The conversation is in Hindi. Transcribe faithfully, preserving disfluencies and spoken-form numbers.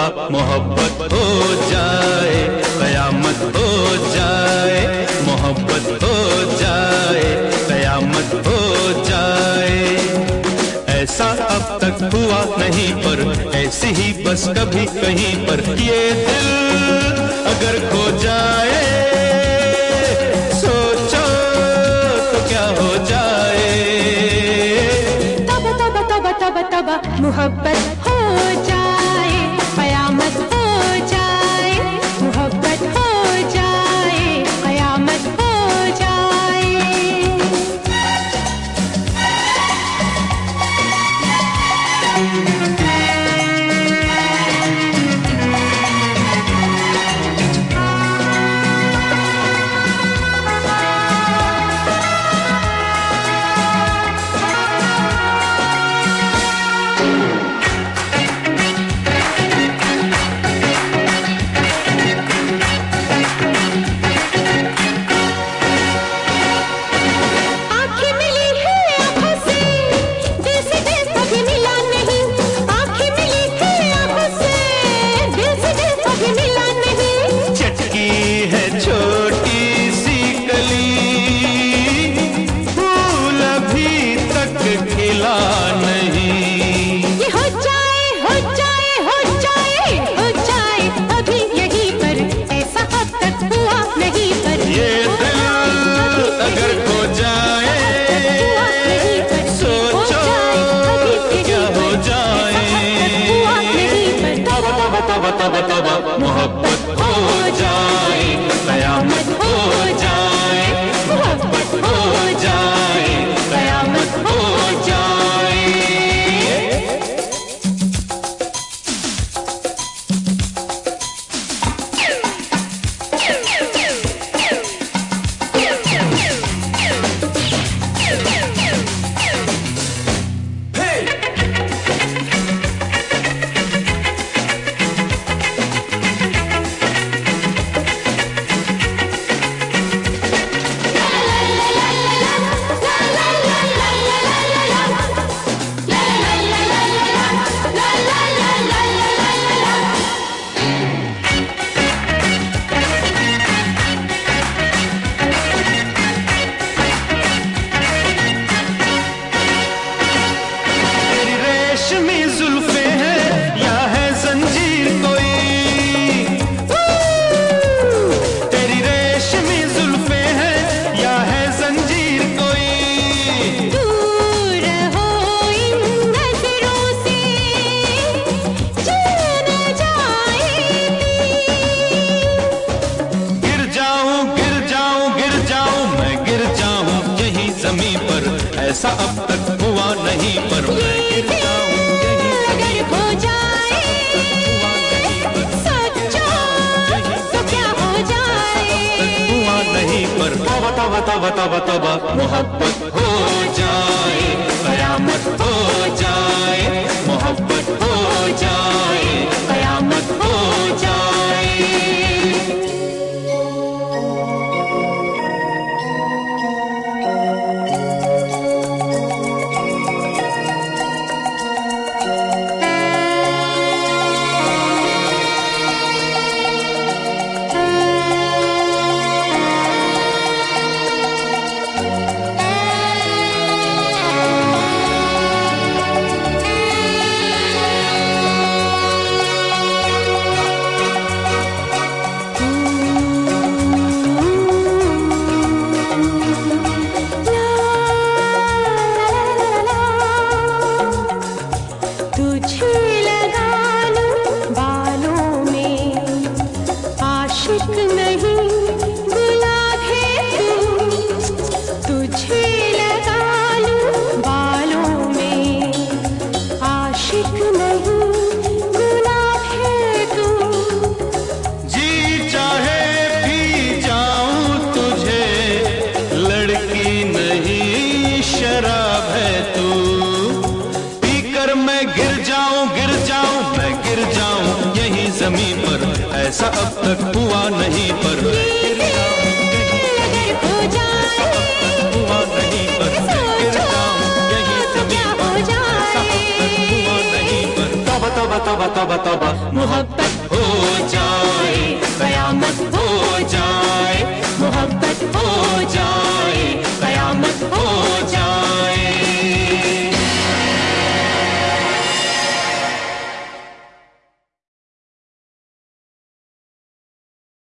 मोहब्बत हो जाए, कयामत हो जाए, मोहब्बत हो जाए, कयामत हो जाए। ऐसा अब तक हुआ नहीं पर ऐसी ही बस कभी कहीं पर ये दिल अगर खो जाए, सोचो तो क्या हो जाए। तब तब तब तब तब मोहब्बत हो जाए, कयामत हो जाए, मोहब्बत हो जाए, कयामत हो जाए। मोहब्बत हो जाए, कयामत हो जाए, मोहब्बत हो जाए, कयामत हो जाए। ऐसा अब तक हुआ नहीं पर मैं गिर जाऊं यही अगर हो जाए, सोचो तो क्या हो जाए। हुआ नहीं पर तब तब तब तब तब मोहब्बत हो जाए, कयामत हो जाए, मोहब्बत हो जाए, कयामत हो जाए। ऐसा अब तक हुआ नहीं पर गिर जाऊं यहीं हो जाए, हुआ नहीं पर गिर जाऊं यहीं जमीन पर। ऐसा अब तक हुआ नहीं पर तब तब तब तब